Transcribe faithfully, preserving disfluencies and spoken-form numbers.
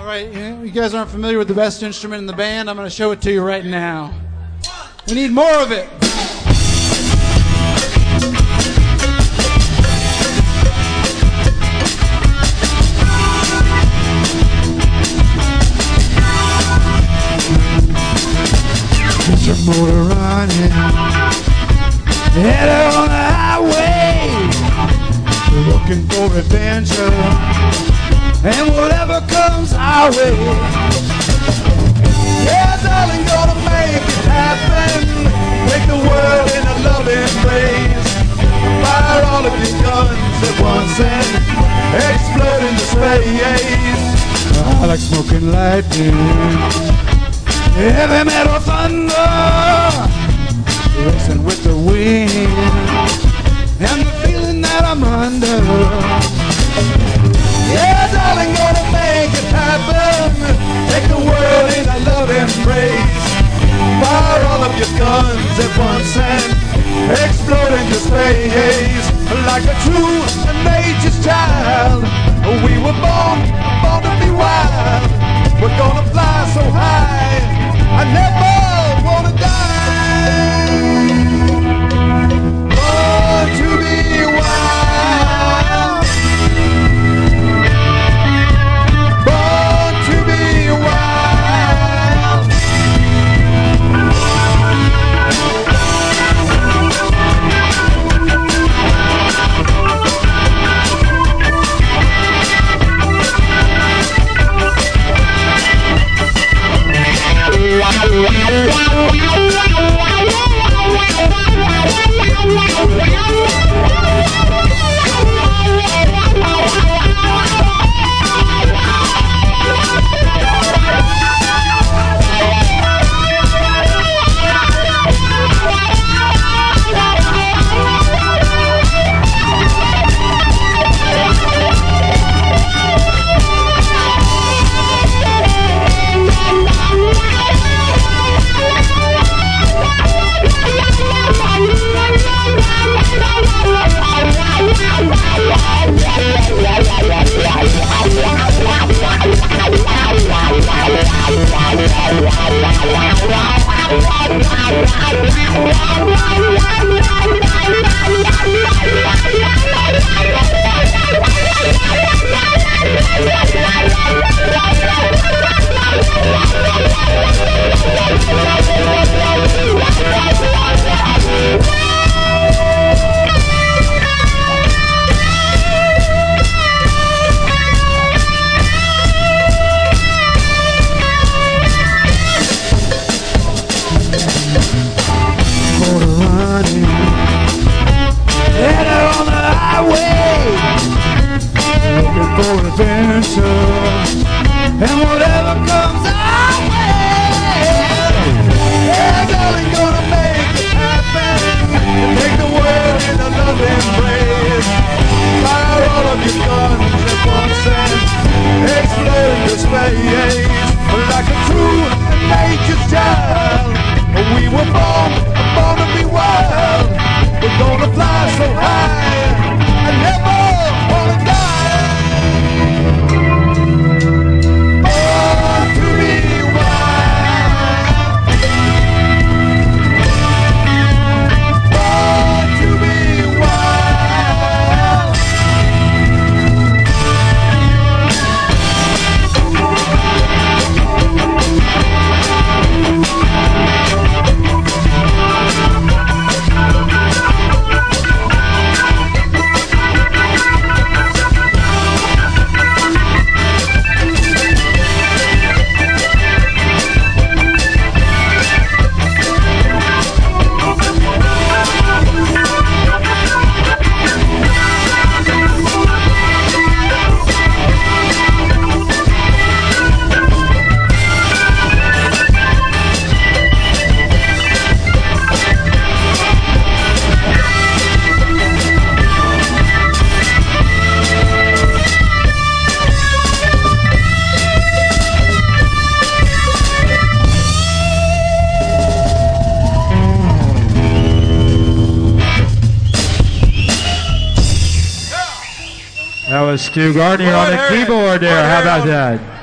right, you know, you guys aren't familiar with the best instrument in the band. I'm going to show it to you right now. We need more of it. Get your motor running, headed on the highway, looking for adventure, and whatever comes our way. Yeah, darling, gonna make it happen. Take the world in a loving embrace. Fire all of your guns at once and explode into space. I like smoking lightning, heavy metal thunder, racing with the wind, and the feeling that I'm under. Yeah, darling, gonna make it happen. Take the world in a loving embrace. Fire all of your guns at once and explode into space. Like a true and nature's child, we were born, born to be wild. We're gonna fly so high, I never wanna die. Born to be wild. Born to be wild. And whatever comes our way. Yeah, darling, gonna make it happen. Take the world in a loving embrace. Fire all of your guns at once and explode into space. Like a true nature's child, we were born, born to be wild. We're gonna fly so high, I never wanna die. That was Stu Gardner on the keyboard there. How about that?